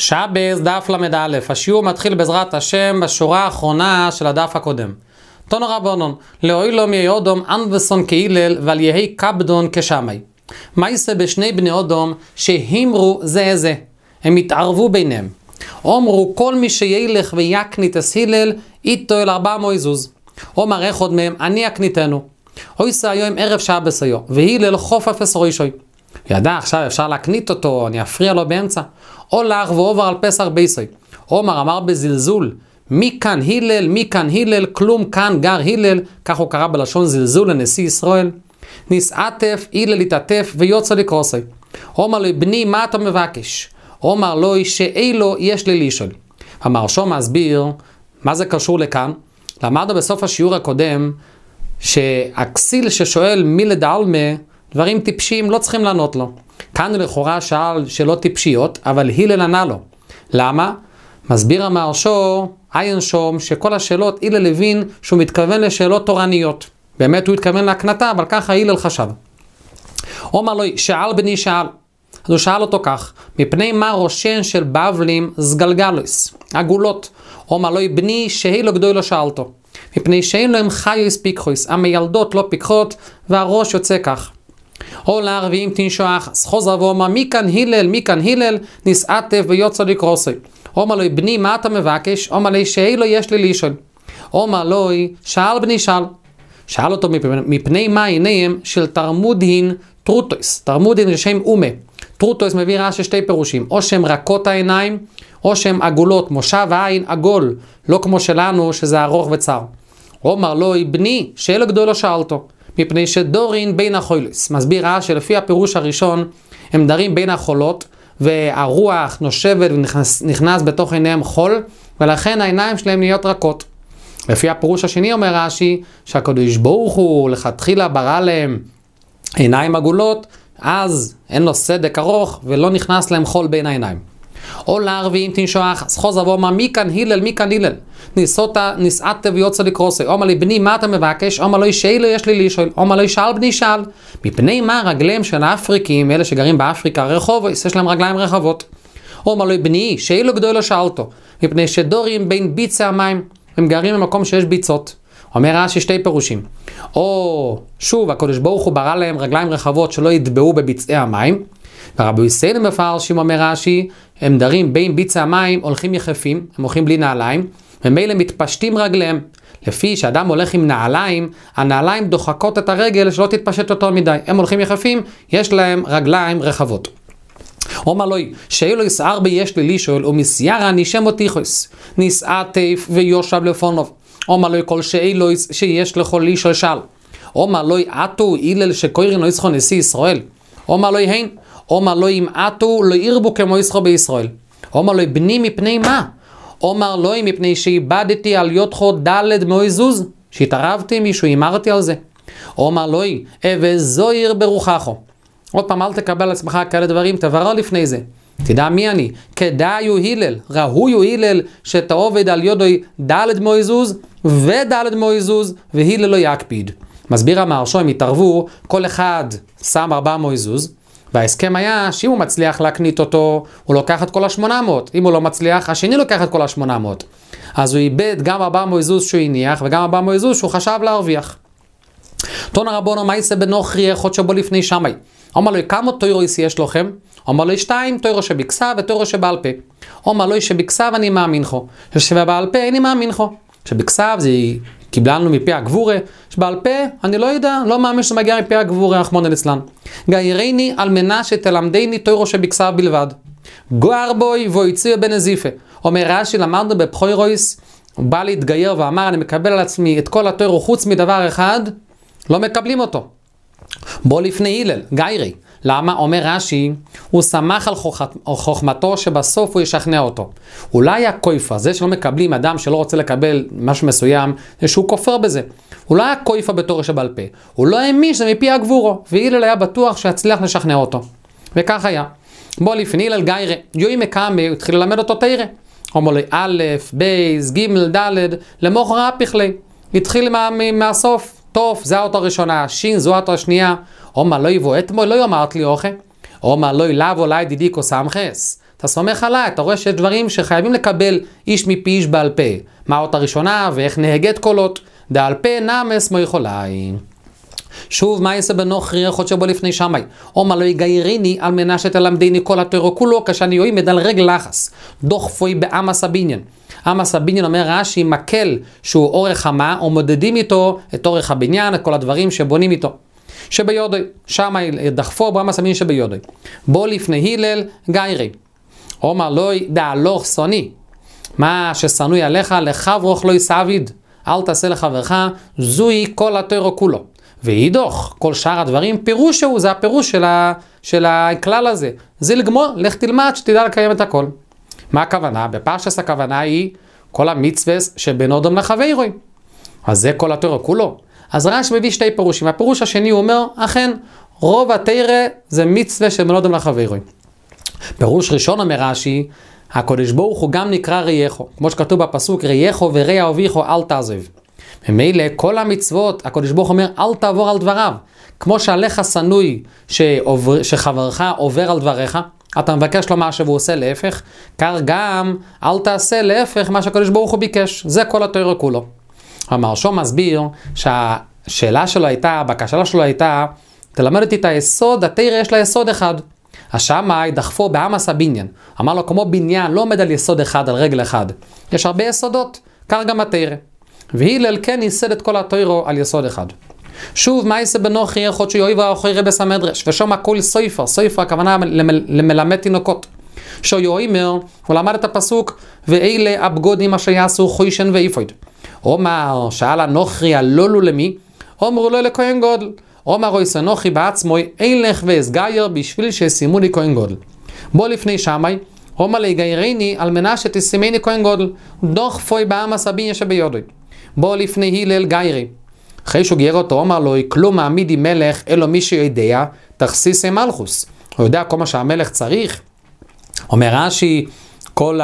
שבס דף למד א', השיעור מתחיל בעזרת השם בשורה האחרונה של הדף הקודם. תנו רבונון, לאוילו מי אודום אנבסון כהילל ועל יהי קבדון כשמי. מה יעשה בשני בני אודום שהימרו זה זה, הם התערבו ביניהם. אומרו כל מי שילך ויקנית את הלל, איתו אל 400 זוז. אומר אחד מהם, אני אקניתנו. אויסה היום ערב שבס היו, והילל חופף אסרוישוי. ידע עכשיו אפשר להקנית אותו, אני אפריע לו באמצע. הולך ועובר על פסח ביסוי. עומר אמר בזלזול, מי כאן הלל, מי כאן הלל, כלום כאן גר הלל, כך הוא קרא בלשון זלזול לנשיא ישראל. נסעטף, הלל התעטף ויוצא לקרוסי. עומר לו, בני מה אתה מבקש? עומר לו, שאילו יש לי לשאול. המרשו מסביר, מה זה קשור לכאן? למדנו בסוף השיעור הקודם, שהכסיל ששואל מי לדעלמה, דברים טיפשיים לא צריכים לענות לו. כאן לכאורה שאל שאלות טיפשיות, אבל הלל ענה לו. למה? מסביר המרשו, עין שום, שכל השאלות הלל הבין שהוא מתכוון לשאלות תורניות. באמת הוא התכוון להקנתה, אבל ככה הלל חשב. אומר לו, שאל בני שאל. אז הוא שאל אותו כך, מפני מה ראשן של בבלים סגלגלוס, עגולות. אומר לו, בני שהילו גדוי לא שאלתו. מפני שאין להם חיוס פיקחוס, המילדות לא פיקחות, והראש יוצא כך. הולך ואם תנשוח, חוזר ואומר, מי כאן הלל, מי כאן הלל, נסעטף ויוצא לקרוסי. אומר לו, בני, מה אתה מבקש? אומר לו, שאילו יש לי לשאול. אומר לו, שאל בני שאל. שאל אותו מפני מה עיניהם של תרמודין טרוטויס. תרמודין זה שם אומה. טרוטויס מביא רש"י שתי פירושים, או שהם רכות העיניים, או שהם עגולות, מושב העין עגול, לא כמו שלנו שזה ארוך וצר. אומר לו, בני, שאלה גדולה שאלתו. מפני שדורין בין החולס. מסביר רש"י שלפי הפירוש הראשון, הם דרים בין החולות, והרוח נושבת ונכנס בתוך עיניהם חול, ולכן העיניים שלהם נהיות רכות. לפי הפירוש השני אומר רש"י, שהקדוש ברוך הוא לכתחילה ברא להם עיניים עגולות, אז אין לו סדק ארוך, ולא נכנס להם חול בין העיניים. או לערבים תנשוח, חוזר ואומר, מי כאן הלל, מי כאן הלל? נסעטה ויוצא לקרוסי. אומר לי, בני, מה אתה מבקש? אומר לו, שאילו יש לי לשאול. אומר לו, שאל בני שאל. מפני מה רגליהם של האפריקים, אלה שגרים באפריקה, רחוב, יש להם רגליים רחבות. אומר לו, בני, שאילו גדול לא שאלתו. מפני שדורים בין ביצי המים, הם גרים במקום שיש ביצות. אומר רש"י שתי פירושים. או, שוב, הקדוש ברוך הוא ברא להם רגליים רחבות שלא יטבעו בביצי המים. ורבי יוסי מפרשים אומר רש"י, הם דרים בין ביצי המים, הולכים יחפים, הם הולכים בלי נעליים, ומילא מתפשטים רגליהם. לפי שאדם הולך עם נעליים, הנעליים דוחקות את הרגל שלא תתפשט יותר מדי. הם הולכים יחפים, יש להם רגליים רחבות. אומר לו, שאילו יסער בי יש לי לשאול, ומסיירה נשם אותיחוס, נסעטף ויושב לפונוב. אומר לו, כל שאילו שיש לכל לשאול שאל. אומר לו, עטו הלל שקוירין לא יצחו נשיא ישראל. אומר לו, הן. אומר לו, אם עטו לא ירבו כמו יצחו בישראל. אומר לו, בני מפני מה? אומר לו, מפני שאיבדתי על יודחו דלת מויזוז, שהתערבתי מישהו, אמרתי על זה. אומר לו, וזויר ברוחחו. עוד פעם, אל תקבל על עצמך כאלה דברים, תברר לפני זה. תדע מי אני. כדאי הוא הלל, ראוי הוא הלל, שתעובד על יודוי דלת מויזוז, ודלת מויזוז, והלל לא יקפיד. מסביר המרשו, הם התערבו, כל אחד שם 400 זוז, וההסכם היה שאם הוא מצליח להקנית אותו, הוא לוקח את כל ה-800. אם הוא לא מצליח, השני לוקח את כל ה-800. אז הוא איבד גם 400 זוז שהוא הניח, וגם 400 זוז שהוא חשב להרוויח. תנו רבונו, מה יעשה בנוכרי אחד שבו לפני שמי? אומר לו, כמה תוירוס יש לכם? אומר לו, 2, תוירו שבכסב ותוירו שבעל פה. אומר לו, שבכסב אני מאמין חו, שבעל פה אני מאמין חו. שבכסב זה קיבלנו מפי הגבורה, שבעל פה אני לא יודע, לא מאמין שזה מגיע מפי הגבורה, רחמנא ליצלן. גיירני על מנה שתלמדני תוירו שבכסב בלבד. גוער בוי ויציע בנזיפה. אומר רש"י, למדנו בפחוירויס, הוא בא להתגייר ואמר, אני מקבל על עצמי את כל התוירו חוץ מדבר אחד, לא מקבלים אותו. בוא לפני הלל, גיירי. למה? אומר רש"י, הוא שמח על חוכמתו שבסוף הוא ישכנע אותו. אולי הקויפה, זה שלא מקבלים אדם שלא רוצה לקבל משהו מסוים, זה שהוא כופר בזה. אולי הקויפה בתור שבעל פה. הוא לא האמין שזה מפי הגבורו, והלל היה בטוח שיצליח לשכנע אותו. וכך היה. בוא לפני הלל גיירי, יוי מקאמה, הוא התחיל ללמד אותו תירה. אומר לי, א', ב', ג', ד', למוחר הפכלי. התחיל מהסוף. טוב, זו האות הראשונה, שין, זו האות השנייה. אומר לא יבוא אתמול, לא יאמרת לי אוכל. אומר לא ילאו אולי דידי כוסם חס. אתה סומך עליי, אתה רואה שיש דברים שחייבים לקבל איש מפי איש בעל פה. מה האות הראשונה ואיך נהגת קולות, דעל פה נמס מויכולי. שוב, מה יעשה בנוכרי יכול שבו לפני שמי? אומר לא יגייריני על מנה שתלמדני כל התוירו כולו, כשאני יועמד על רגל לחס. דוחפוי באמס הבניין. אמס הבניין אומר רש"י, מקל שהוא אורך המה, או מודדים איתו את אורך הבניין, את כל הדברים שבונים איתו. שביודוי, שם דחפו באמס הבניין שביודוי. בוא לפני הלל גיירי. אומר לא דהלוך שונאי. מה ששנוי עליך לחברוך לא יסעביד. אל תעשה לחברך, זוהי כל התוירו כולו. ואידוך, כל שאר הדברים, פירוש הוא, זה הפירוש של הכלל הזה. זה לגמור, לך תלמד שתדע לקיים את הכל. מה הכוונה? בפרשס הכוונה היא כל המצווה שבין אדם לחברוי. אז זה כל התורה כולו. אז רש"י מביא שתי פירושים. הפירוש השני הוא אומר, אכן, רוב התורה זה מצווה שבין אדם לחברוי. פירוש ראשון אומר רש"י, הקדוש ברוך הוא גם נקרא רייכו. כמו שכתוב בפסוק, רייכו ורע אביכו אל תעזב. ממילא כל המצוות, הקדוש ברוך אומר, אל תעבור על דבריו. כמו שעליך שנוי שחברך עובר על דבריך, אתה מבקש לו משהו והוא עושה להפך, כך גם אל תעשה להפך מה שהקדוש ברוך הוא ביקש. זה כל התורה כולו. המהרש"ם מסביר שהשאלה שלו הייתה, הבקשה שלו הייתה, תלמד אותי את היסוד, התורה יש לה יסוד אחד. השמאי דחפו באמס הבניין. אמר לו, כמו בניין לא עומד על יסוד אחד, על רגל אחד. יש הרבה יסודות, כך גם התורה. והילל כן ייסד את כל התוירו על יסוד אחד. שוב, מה יעשה בנוכרי יכול שיואיב האחרי רבס המדרש, ושום הכל סופר, סופר הכוונה למלמד תינוקות. שיואימר, הוא למד את הפסוק, ואלה הבגודים אשר יעשו חוישן ואיפויד. אומר, שאל הנוכרי הלולו למי? אומרו לו לכהן גודל. אומר רויס הנוכרי בעצמו, אילך ואסגייר בשביל שישימו לי כהן גודל. בוא לפני שמי, אומר להגיירני על מנה שתשימני כהן גודל, דוח פוי באמס הבניין שביודוי. בוא לפני הלל גיירי. אחרי שהוא גייר אותו, אומר לו, כלום מעמידי מלך, אלו מי שיודע, תכסיסי מלכוס. הוא יודע כל מה שהמלך צריך. אומר רש"י, כל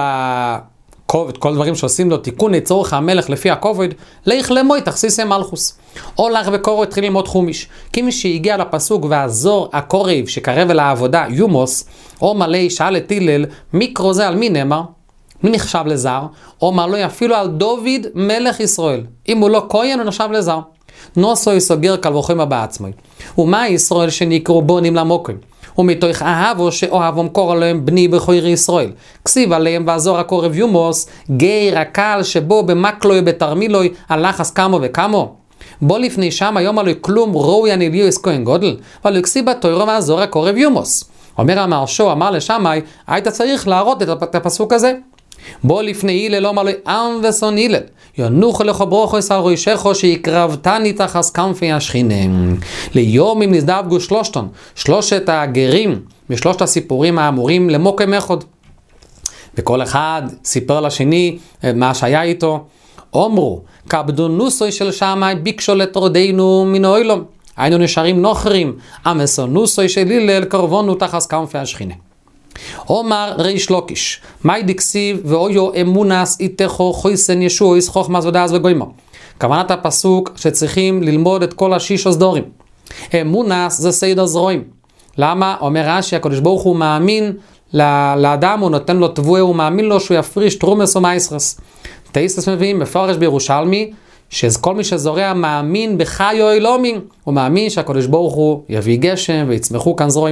דברים שעושים לו תיקון לצורך המלך לפי הכובד, לך למוי תכסיסי מלכוס. הולך וקורו התחיל ללמוד חומיש. כי מי שהגיע לפסוק והזור הקורב שקרב אל העבודה, יומוס, אומר לי, שאל את הלל, מיקרו זה על מי נאמר? מי נחשב לזר? אומר לו, אפילו על דוד מלך ישראל. אם הוא לא כהן, הוא נחשב לזר. נוסו יסוגר קל וחומר בעצמי. ומה ישראל שנקראו בונים למוקרים? ומתוך אהבו שאוהבום קורא להם בני בכויר ישראל. כסיב עליהם והזור הקורב יומוס, גיר הקל שבו במקלוי בתרמילוי, הלחס כמו וכמו. בוא לפני שם היום עלו כלום רואי הנביאו כהן גודל, אבל כסיב בתוירו והזור הקורב יומוס. אומר המהרש"ם, אמר לשמאי, היית צריך להראות את הפסוק הזה. בוא לפני הלל אומר לו, עם ושון הלל, ינוח לך ברוכו על ראשך שיקרבתני תחס כנפי השכינה. ליום אם נזדווגו שלושת הגרים משלושת הסיפורים האמורים למוקם אחד. וכל אחד סיפר לשני מה שהיה איתו. אומרו, כבדו נוסוי של שמאי ביקשו לטרודנו מן האוילום. היינו נשארים נוכרים, עם ושון נוסוי של הלל קרבונו תחס כנפי השכינה. אומר ריש לוקיש, מי דקסיב ואויו אמונס איתכו חויסן ישועס חוכמה ודעת וגוימה. כוונת הפסוק שצריכים ללמוד את כל השישה סדורים. אמונס זה סדר זרועים. למה? אומר רש"י, הקדוש ברוך הוא מאמין לאדם, הוא נותן לו תבואה, הוא מאמין לו שהוא יפריש תרומס ומייסרס. תאיסטס מביאים מפרש בירושלמי, שכל מי שזורע מאמין בחיו אלוהים, הוא מאמין שהקדוש ברוך הוא יביא גשם ויצמחו כאן זרועים.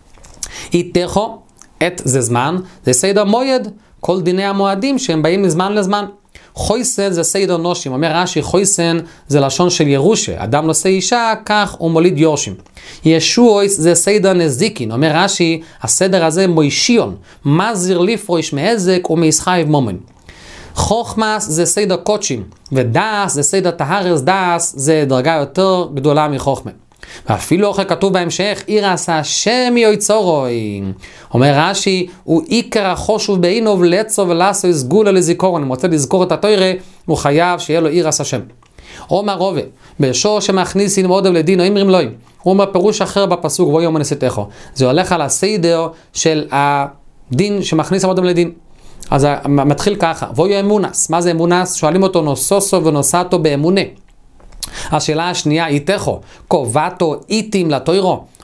איתכו את זה זמן, זה סדר מויד, כל דיני המועדים שהם באים מזמן לזמן. חויסן זה סדר נושים, אומר רש"י, חויסן זה לשון של ירושה, אדם נושא אישה, כך הוא מוליד יורשים. ישועס זה סדר נזיקין, אומר רש"י, הסדר הזה מוישיון, מזיר לפרוש מהזק ומסחייב מומן. חוכמס זה סדר קודשים, ודאס זה סדר טהרס, דאס זה דרגה יותר גדולה מחוכמה. ואפילו אחרי כתוב בהמשך, עיר עשה השם יויצורוי. אומר רש"י, הוא עיקר החושוב בעינוב לצו ולעשו סגולה לזיכורון. אם רוצה לזכור את התורה, הוא חייב שיהיה לו עיר עשה השם. אומר רובה, בשור שמכניס ללמוד לדין, או אמרים לוי. הוא אומר פירוש אחר בפסוק, בואי יום נסיתךו. זה הולך על הסדר של הדין שמכניס ללמוד לדין. אז מתחיל ככה, בואי אמונס. מה זה אמונס? שואלים אותו נוסוסו ונוסעתו באמונה. השאלה השנייה, איתכו, קובעתו איתים לתוירו.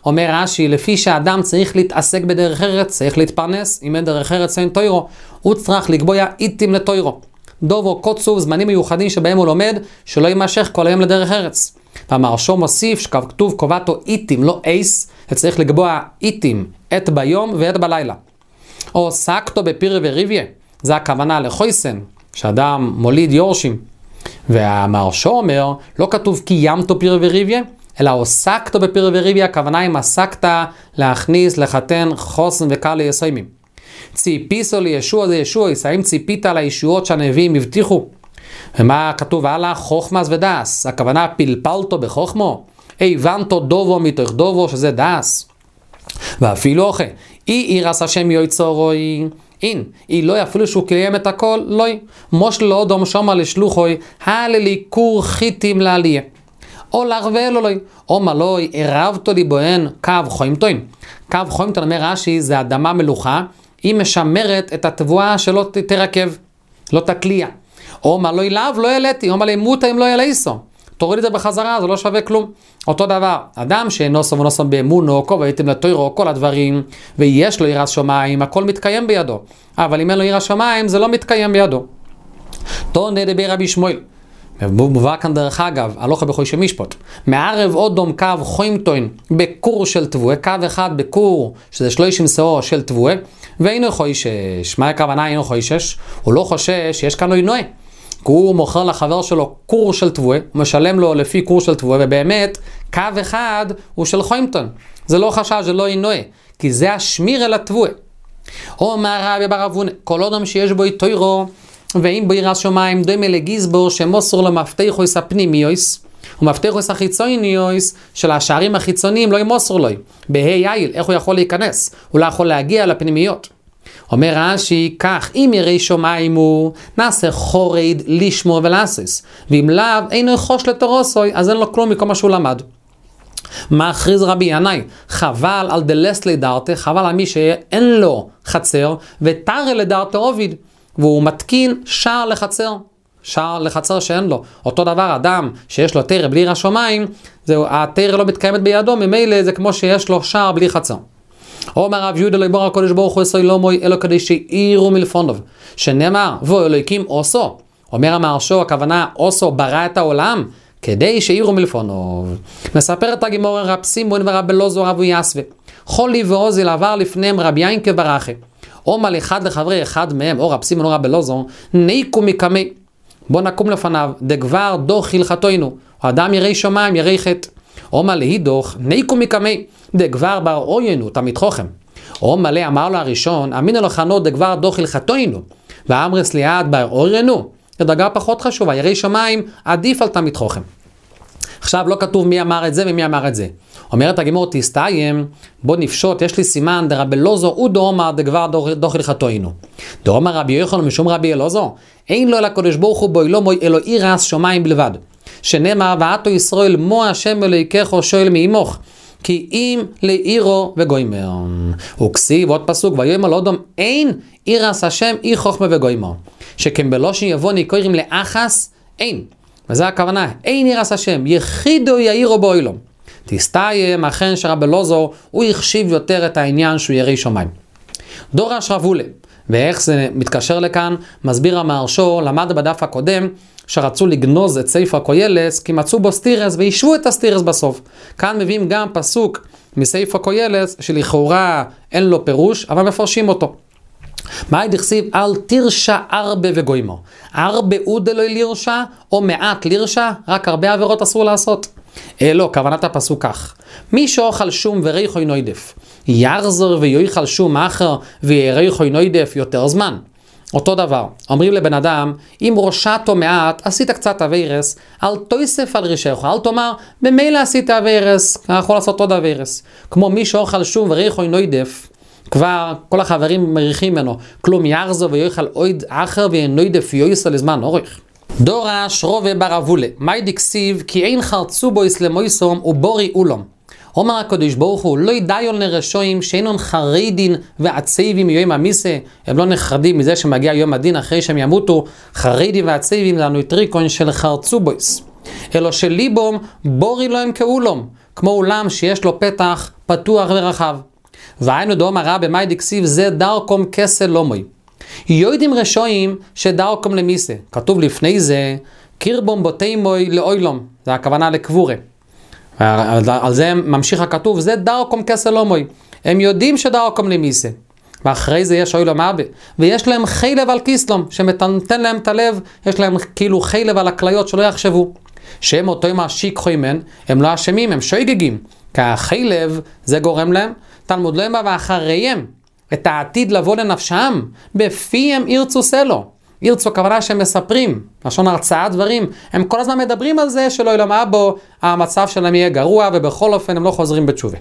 אומר רש"י, לפי שהאדם צריך להתעסק בדרך ארץ, צריך להתפרנס, אם אין דרך ארץ אין תוירו, הוא צריך לקבוע איתים לתוירו. דובו קוצוב, זמנים מיוחדים שבהם הוא לומד, שלא יימשך כל היום לדרך ארץ. והמהרש"א מוסיף שכתוב קובעתו איתים, לא אייס, צריך לקבוע איתים, עת ביום ועת בלילה. או סקתו בפירי וריביה, זה הכוונה לחויסן, שאדם מוליד יורשים. והמהרש"א אומר, לא כתוב קיימתו פירי וריביה, אלא עוסקתו בפירי וריביה, הכוונה אם עסקת להכניס, לחתן חוסן וקל ליסוימים. ציפיסו לישוע זה ישוע, האם ציפית על הישועות שהנביאים הבטיחו? ומה כתוב הלאה? חוכמס ודס, הכוונה פלפלתו בחוכמו, הבנתו דובו מתוך דובו שזה דס. ואפילו אוכל, אי ירס השם יויצורוי, אין, אי לא אפילו שהוא קיים את הכל, לא, מושל לא דום שומר לשלוחוי, הללי קור חיתים לעליה. או להרווה לו לוי, או מלוי, ערבתו לי בוהן קו חוימתוין. קו חוימתוין אומר רש"י, זה אדמה מלוכה, היא משמרת את התבואה שלא תרקב, לא תקליע. או מלוי לאו לא העליתי, או מלוי מותה אם לא העליסו. תוריד את זה בחזרה, זה לא שווה כלום. אותו דבר, אדם שנוסו ונוסו באמונו, כה והייתם לתוירו, כל הדברים, ויש לו יראת שמיים, הכל מתקיים בידו. אבל אם אין לו יראת שמיים, זה לא מתקיים בידו. תונה דבר רבי שמואל. מובא כאן דרך אגב, הלוכה בחוישי משפט. מערב אודום קו חוימתוין בקור של תבואה, קו אחד בקור, שזה 30 שאו של תבואה, ואינו חוישש. מה הכוונה אינו חוישש? הוא לא חושש, יש כאן לא ינועה. הוא מוכר לחבר שלו קור של תבואה, הוא משלם לו לפי קור של תבואה, ובאמת קו אחד הוא של חוימתון. זה לא חשש, זה לא ינועה, כי זה השמיר אל התבואה. אומר רבי בר אבונה, כל אדם שיש בו תוירו, ואם בו יראת שמיים דומה לגיזבור שמוסר לו מפתחויס הפנימיוס, ומפתחויס החיצוניוס של השערים החיצוניים לא ימוסר לו. בהי יעיל, איך הוא יכול להיכנס? הוא לא יכול להגיע לפנימיות. אומר רש"י, כך אם ירא שמיים הוא נעשה חורד לשמור ולעשס, ואם לאו אינו יחוש לתורוסוי, אז אין לו כלום מכל מה שהוא למד. מה הכריז רבי ינאי? חבל על דלס לדרתה, חבל על מי שאין לו חצר, ותרא לדרתה עוביד, והוא מתקין שער לחצר, שער לחצר שאין לו. אותו דבר אדם שיש לו תרא בלי יראת שמיים, התרא לא מתקיימת בידו, ממילא זה כמו שיש לו שער בלי חצר. אומר רב יהודה ליבור הקודש ברוך הוא עשוי לא מוי אלו כדי שאירו מלפונוב, שנאמר בו אלוהיקים עושו. אומר המהרש"א, הכוונה עושו ברא את העולם כדי שאירו מלפונוב. מספר את הגימור רב סימון ורב אלעזר רב יסווה, חולי ועוזיל עבר לפניהם רב יינקב ברכה. אומר אחד לחברי אחד מהם, או רב סימון או רב אלעזר, ניקו מקמי, בוא נקום לפניו, דגבר דוח הלכתוינו, האדם ירא שמיים ירא חטא. אומר להידוך, ניקו מקמי, דגבר בר אוינו, תמיד חוכם. אומר לה, אמר לו הראשון, אמינו לכנו דגבר דוח הלכתוינו, ואמרס ליד בר אוינו, דרגה פחות חשובה, ירא שמיים עדיף על תמיד חוכם. עכשיו לא כתוב מי אמר את זה ומי אמר את זה. אומרת הגימור תסתיים, בוא נפשוט, יש לי סימן, דרב אלעזר הוא דאמר דגבר דוח הלכתוינו. דאמר רבי יוחנן משום רבי אלעזר, אין לו אלא הקדוש ברוך הוא בו אלוהי אלוהי יראת שמיים בלבד. שנאמר ועתו ישראל מו השם אלוהיכך שואל מעמך, כי אם לעירו וגוימר. וכסיב עוד פסוק, ויאמר לאדם אין יראת השם אי חוכמה וגוימר. שכן בלושן יבוני קוראים לאחס אין. וזה הכוונה, אין יראת השם, יחידו יאירו באוילום. תסתיים, אכן שרב אלעזר, הוא החשיב יותר את העניין שהוא ירא שמיים. דורש רבולה, ואיך זה מתקשר לכאן, מסביר המהרש"א, למד בדף הקודם, שרצו לגנוז את ספר קהלת, כי מצאו בו סתירס, וישבו את הסתירס בסוף. כאן מביאים גם פסוק מספר קהלת, שלכאורה אין לו פירוש, אבל מפרשים אותו. מה דכתיב? אל תרשע הרבה וגוימו. הרבה עוד אלוהי לירשע, או מעט לירשע, רק הרבה עבירות אסור לעשות. לא, כוונת הפסוק כך. מי שאוכל שום וריחוי נוידף, יחזור ויאכל שום אחר ויריחוי נוידף יותר זמן. אותו דבר, אומרים לבן אדם, אם ראשתו מעט, עשית קצת אבירס, אל תויסף על רישך, אל תאמר, במילא עשית אבירס, יכול לעשות עוד אבירס. כמו מי שאוכל שום וריחוי נוידף, כבר כל החברים מריחים ממנו, כלום יחזור ויאכל עוד אחר ונוידף יויסה לזמן אורך. דורש רובה בר אבולה, מי דכסיב כי אין חרצו בו אסלמויסום ובורי אולום. אומר הקדוש ברוך הוא, לא ידיון לרשועים שאינון חרדין ועצבים מיום המיסה, הם לא נחרדים מזה שמגיע יום הדין אחרי שהם ימותו, חרדים ועצבים לנו טריקון של חרצו בויס. אלו שליבום בורי להם כאולום, כמו אולם שיש לו פתח פתוח ורחב. והיינו דאמר רבי מאי דכסיב זה דרכום כסל לא מוי. יודעים רשעים שדרכום למיסה. כתוב לפני זה, קירבום בוטי מוי לאוילום. זה הכוונה לקבורה. על זה ממשיך הכתוב, זה דרכום כסל לא מוי. הם יודעים שדרכום למיסה. ואחרי זה יש אוילום אבא. ויש להם חילב על כיסלום, שמתנתן להם את הלב, יש להם כאילו חילב על הכליות שלא יחשבו. שהם אותו עם השיק חוימן, הם לא אשמים, הם שויגגים. כי החילב זה גורם להם, תלמוד לא אמא ואחריהם, את העתיד לבוא לנפשם, בפיהם ירצו סלו. ירצו כוונה שהם מספרים, לשון הרצאה דברים, הם כל הזמן מדברים על זה שלא ילמה בו, המצב שלהם יהיה גרוע, ובכל אופן הם לא חוזרים בתשובה.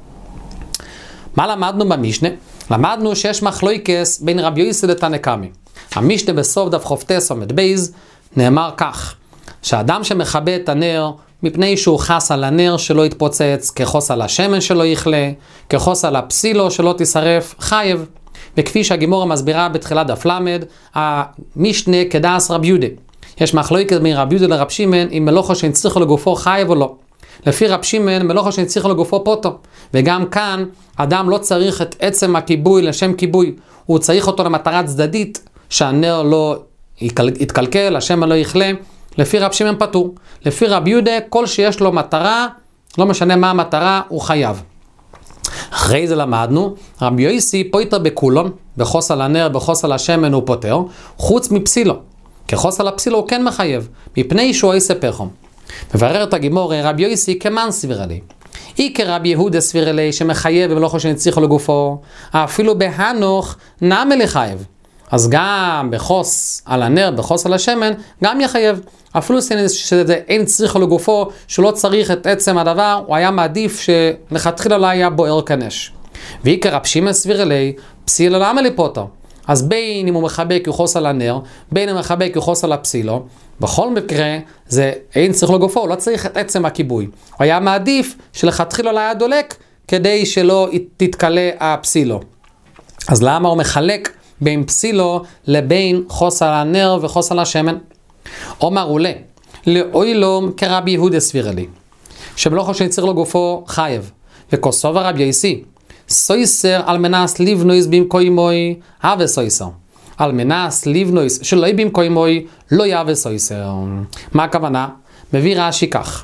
מה למדנו במשנה? למדנו שיש מחלוקת בין רבי יוסי לתנא קמא. המשנה בסוף דף חופטס עמוד בייז, נאמר כך, שאדם שמכבה את הנר, מפני שהוא חס על הנר שלא יתפוצץ, כחוס על השמן שלא יכלה, כחוס על הפסילו שלא תשרף, חייב. וכפי שהגימורה מסבירה בתחילת דף למד, המשנה כדעס רבי יהודה. יש מחלוקת בין רבי יהודה לרב שמעון, אם מלאכו שהנציחו לגופו חייב או לא. לפי רב שמעון, מלאכו שהנציחו לגופו פוטו. וגם כאן, אדם לא צריך את עצם הכיבוי לשם כיבוי, הוא צריך אותו למטרה צדדית, שהנר לא יתקלקל, השמן לא יכלה. לפי רב שמעון פטור. לפי רב יהודה, כל שיש לו מטרה, לא משנה מה המטרה, הוא חייב. אחרי זה למדנו, רבי יוסי פויטר בכולון, בחוס על הנר, בחוס על השמן הוא פוטר, חוץ מפסילו. כחוס על הפסילו הוא כן מחייב, מפני שהוא עושה פחום. מברר את הגימורה, רבי יוסי כמן סביר עלי. אי כרבי יהודה סביר עלי, שמחייב ולא חושב שנצליחו לגופו, אפילו בהנוך נעמה לחייב. אז גם בחוס על הנר, בחוס על השמן, גם יחייב. אפילו שזה אין צריך לגופו, שלא צריך את עצם הדבר, הוא היה מעדיף שלכתחילה לא היה בוער כנש. ועיקר רב שמעון סביר אלי, פסילה למה לפוטר. אז בין אם הוא מחבק יחוס על הנר, בין אם הוא מחבק יחוס על הפסילו, בכל מקרה זה אין צריך לגופו, הוא לא צריך את עצם הכיבוי. הוא היה מעדיף שלכתחילה לא היה דולק, כדי שלא תתקלה הפסילו. אז למה הוא מחלק בין פסילו לבין חוס על הנר וחוס על השמן? אומר עולה, לאוילום כרבי יהודה סביר לי, שמלאכו שנצטרך לגופו חייב, וכוסוב הרבי יוסי, סויסר על מנס לבנויס במקוימוי, הווה סויסר. על מנס לבנויס שלא יהיה במקוימוי, לא יהווה סויסר. מה הכוונה? מביא רש"י כך.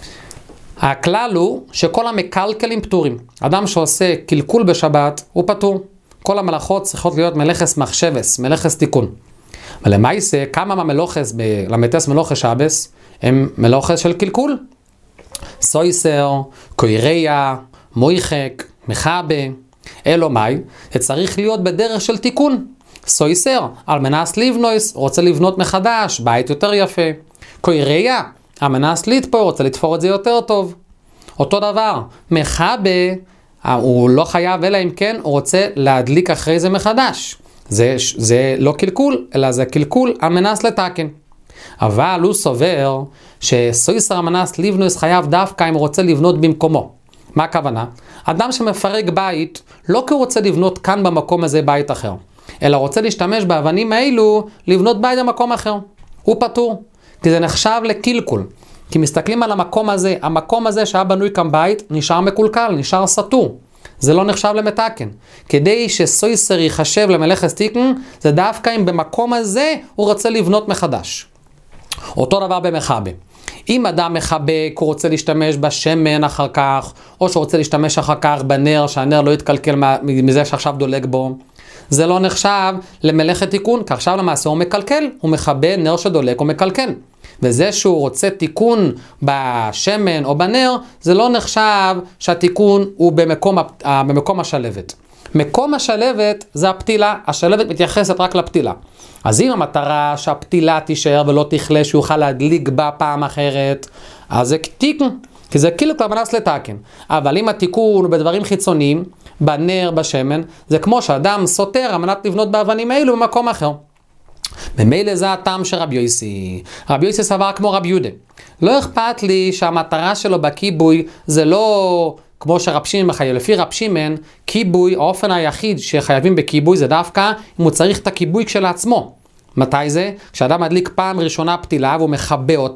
הכלל הוא שכל המקלקלים פטורים. אדם שעושה קלקול בשבת הוא פטור. כל המלאכות צריכות להיות מלאכס מחשבס, מלאכס תיקון. ולמעשה, כמה מהמלאכס בלמתס מלאכס שבס הם מלאכס של קלקול. סויסר, קויריה, מויחק, מחבה, אלו מאי, זה צריך להיות בדרך של תיקון. סויסר, על מנס לבנויס, רוצה לבנות מחדש, בית יותר יפה. קויריה, על מנס לתפור, רוצה לתפור את זה יותר טוב. אותו דבר, מחבה, הוא לא חייב, אלא אם כן, הוא רוצה להדליק אחרי זה מחדש. זה לא קלקול, אלא זה קלקול המנס לתקן. אבל הוא סובר שסויסר המנס לבנויס חייב דווקא אם הוא רוצה לבנות במקומו. מה הכוונה? אדם שמפרק בית, לא כי הוא רוצה לבנות כאן במקום הזה בית אחר, אלא רוצה להשתמש באבנים האלו לבנות בית במקום אחר. הוא פטור, כי זה נחשב לקלקול. כי מסתכלים על המקום הזה שהיה בנוי כאן בית, נשאר מקולקל, נשאר סתור. זה לא נחשב למתקן. כדי שסויסר ייחשב למלאכס תיקון, זה דווקא אם במקום הזה הוא רוצה לבנות מחדש. אותו דבר במחבה. אם אדם מחבק, הוא רוצה להשתמש בשמן אחר כך, או שהוא רוצה להשתמש אחר כך בנר, שהנר לא יתקלקל מזה שעכשיו דולק בו, זה לא נחשב למלאכת תיקון, כי עכשיו למעשה הוא מקלקל, הוא מחבה נר שדולק, הוא מקלקל. וזה שהוא רוצה תיקון בשמן או בנר, זה לא נחשב שהתיקון הוא במקום השלבת. מקום השלבת זה הפתילה, השלבת מתייחסת רק לפתילה. אז אם המטרה שהפתילה תישאר ולא תכלה, שיוכל להדליק בה פעם אחרת, אז זה תיקון, כי זה כאילו כבר מנס לתקן. אבל אם התיקון הוא בדברים חיצוניים, בנר, בשמן, זה כמו שאדם סותר על מנת לבנות באבנים האלו במקום אחר. במילא זה הטעם של רבי יוסי. רבי יוסי סבר כמו רבי יהודה. לא אכפת לי שהמטרה שלו בכיבוי זה לא כמו שרב שמעון מחייב. לפי רב שמעון, כיבוי, האופן היחיד שחייבים בכיבוי זה דווקא אם הוא צריך את הכיבוי כשלעצמו. מתי זה? כשאדם מדליק פעם ראשונה פתילה והוא מחבא אותה,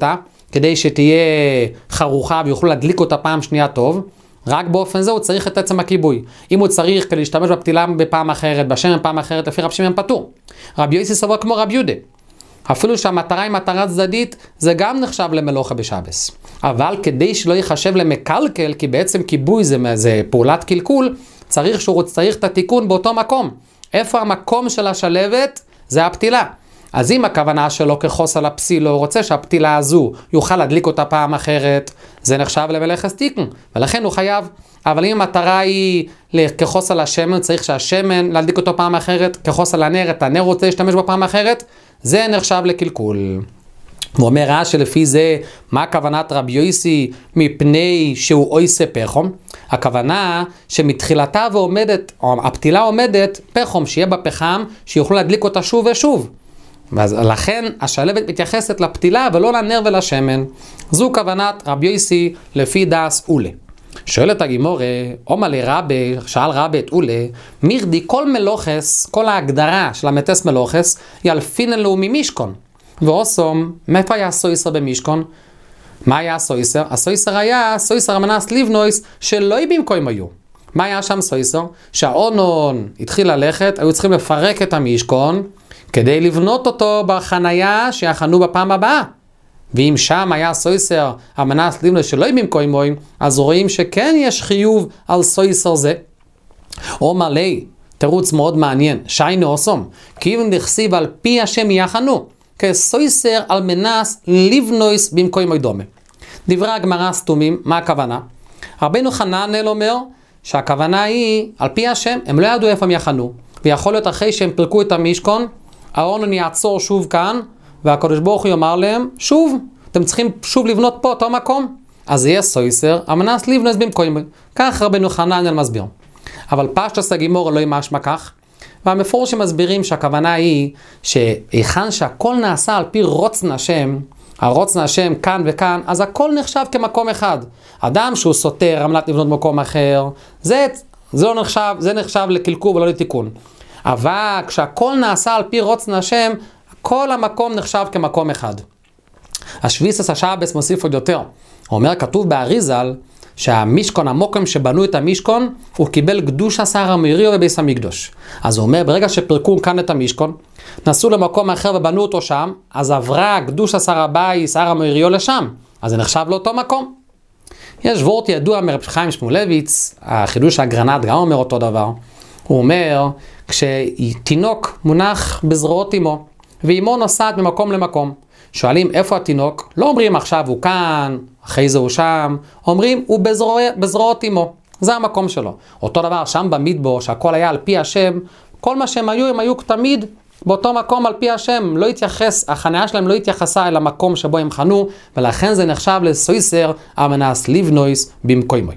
כדי שתהיה חרוכה ויוכלו להדליק אותה פעם שנייה טוב, רק באופן זה הוא צריך את עצם הכיבוי. אם הוא צריך כדי להשתמש בפתילה בפעם אחרת, בשמן פעם אחרת, לפי רב שמעון פטור. רבי יוסי סובר כמו רבי יהודה. אפילו שהמטרה היא מטרה צדדית, זה גם נחשב למלוכה בשבס. אבל כדי שלא ייחשב למקלקל, כי בעצם כיבוי זה פעולת קלקול, צריך את התיקון באותו מקום. איפה המקום של השלבת? זה הפתילה. אז אם הכוונה שלו כחוס על הפסילו, הוא רוצה שהפתילה הזו יוכל להדליק אותה פעם אחרת, זה נחשב למלאכת תיקון, ולכן הוא חייב. אבל אם המטרה היא כחוס על השמן, צריך שהשמן להדליק אותו פעם אחרת, כחוס על הנר, את הנר רוצה להשתמש בו פעם אחרת, זה נחשב לקלקול. הוא אומר ראה שלפי זה, מה הכוונת רבי יוסי מפני שהוא אויסה פחום? הכוונה שמתחילתה ועומדת, או הפתילה עומדת פחום, שיהיה בפחם, שיוכלו להדליק אותה שוב ושוב. ולכן השלבת מתייחסת לפתילה ולא לנר ולשמן. זו כוונת רבי יוסי לפי דאס אולה. שואלת הגימורה, אומר לרבי, שאל רבי את אולה, מירדי כל מלוכס, כל ההגדרה של המתס מלוכס, ילפינן לו ממשכון. ואוסום, מאיפה היה הסויסר במשכון? מה היה הסויסר? הסויסר היה סויסר המנס ליבנויס שלא במקום היו. מה היה שם סויסר? שהאונון התחיל ללכת, היו צריכים לפרק את המשכון, כדי לבנות אותו בחנייה שיחנו בפעם הבאה. ואם שם היה סויסר המנס ליבנויס שלא במקום היו, אז רואים שכן יש חיוב על סויסר זה. או מלא, תירוץ מאוד מעניין, שיינו אוסום, כי אם נכסיב על פי השם יחנו, כסויסר על מנס ליבנויס במקום דומה. דברי הגמרא סתומים, מה הכוונה? רבנו חננאל אומר שהכוונה היא על פי השם, הם לא ידעו איפה הם יחנו, ויכול להיות אחרי שהם פרקו את המשכון, הארון יעצור שוב כאן, והקדוש ברוך הוא יאמר להם, שוב, אתם צריכים שוב לבנות פה אותו מקום. אז יהיה סויסר, המנס ליבנויס במקום. כך רבנו חננאל מסביר. אבל פשטוס הגימור לא ימשמע כך, והמפורשים מסבירים שהכוונה היא שהיכן שהכל נעשה על פי רוצן השם, הרוצן השם כאן וכאן, אז הכל נחשב כמקום אחד. אדם שהוא סותר, עמלת לבנות מקום אחר, זה לא נחשב, זה נחשב לקלקול ולא לתיקון. אבל כשהכל נעשה על פי רוצן השם, כל המקום נחשב כמקום אחד. השביסס השבס מוסיף עוד יותר. הוא אומר, כתוב באריזל, שהמשכון, המוקם שבנו את המשכון, הוא קיבל קדוש שר המריו בביס המקדוש. אז הוא אומר, ברגע שפרקו כאן את המשכון, נסעו למקום אחר ובנו אותו שם, אז עברה קדוש שר הבית, שר המריו לשם. אז זה נחשב לאותו מקום. יש וורט ידוע מרב חיים שמואלביץ, החידוש הגרנט גם אומר אותו דבר. הוא אומר, כשתינוק מונח בזרועות אמו, ואמו נוסעת ממקום למקום, שואלים איפה התינוק, לא אומרים עכשיו הוא כאן, אחרי זה הוא שם, אומרים הוא בזרועות אמו, זה המקום שלו. אותו דבר שם במדבר, שהכל היה על פי השם, כל מה שהם היו תמיד באותו מקום על פי השם, לא התייחס, החניה שלהם לא התייחסה אל המקום שבו הם חנו, ולכן זה נחשב לסויסר המנס ליבנויס במקומי.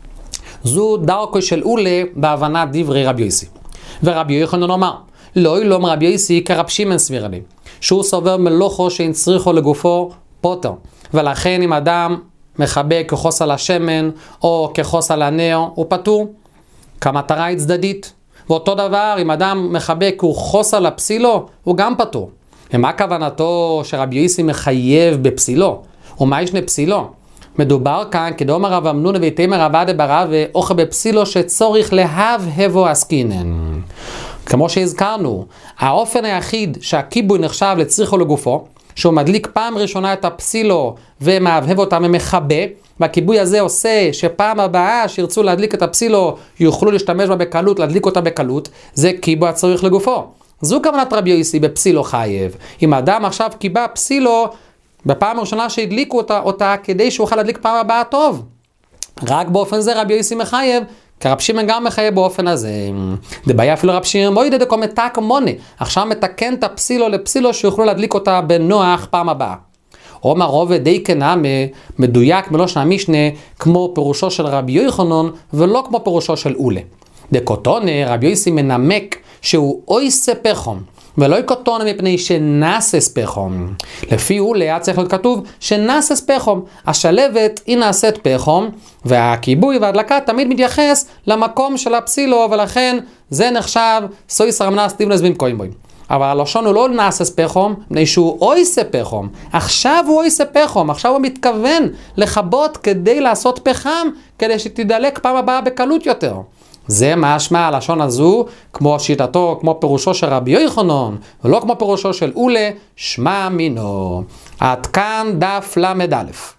זו דרכו של אולה בהבנת דברי רבי יוסי. ורבי יוחנן אומר, לא ילום רבי יוסי כרב שמעון סביר לי, שהוא סובר מלוכו שאין צריכו לגופו פוטר, ולכן אם אדם מחבק כחוס על השמן או כחוס על הנר, הוא פטור, כמטרה היא צדדית. ואותו דבר, אם אדם מחבק כחוס על הפסילו, הוא גם פטור. ומה כוונתו שרבי יוסי מחייב בפסילו? ומה ישנה פסילו? מדובר כאן, כדאמר רב אמנון ותימר רב עדה ברב אוכל בפסילו שצורך להבהבו עסקינן. כמו שהזכרנו, האופן היחיד שהכיבוי נחשב לצריכו לגופו, שהוא מדליק פעם ראשונה את הפסילו ומהבהב אותה ומחבא, והכיבוי הזה עושה שפעם הבאה שירצו להדליק את הפסילו יוכלו להשתמש בה בקלות, להדליק אותה בקלות, זה כיבוי הצורך לגופו. זו כוונת רבי יוסי בפסילו חייב. אם האדם עכשיו קיבה פסילו בפעם הראשונה שהדליקו אותה כדי שהוא יוכל להדליק פעם הבאה טוב. רק באופן זה רבי יוסי מחייב, כי רב שמעון גם מחייב באופן הזה. דבעיה אפילו רב שמעון מוידא דקו מתק מונה. עכשיו מתקן את הפסילו לפסילו שיוכלו להדליק אותה בנוח פעם הבאה. אומר רובד די כנעמה מדויק בלושן המשנה כמו פירושו של רבי יוחנן ולא כמו פירושו של אולה. דקוטונה רבי יוסי מנמק שהוא אויסה פחום ולא יקוטונה מפני שנסס פחום. לפי אולה היה צריך להיות כתוב שנסס פחום. השלבת היא נעשית פחום והכיבוי וההדלקה תמיד מתייחס למקום של הפסילו ולכן זה נחשב סויסר המנס ליבנויס במקום. אבל הלשון הוא לא נעשס פחום, מפני שהוא אויסה פחום. עכשיו הוא אויסה פחום, עכשיו הוא מתכוון לכבות כדי לעשות פחם, כדי שתדלק פעם הבאה בקלות יותר. זה משמע הלשון הזו, כמו שיטתו, כמו פירושו של רבי יוחנן, ולא כמו פירושו של אולה, שמע מינו. עד כאן דף למד א'.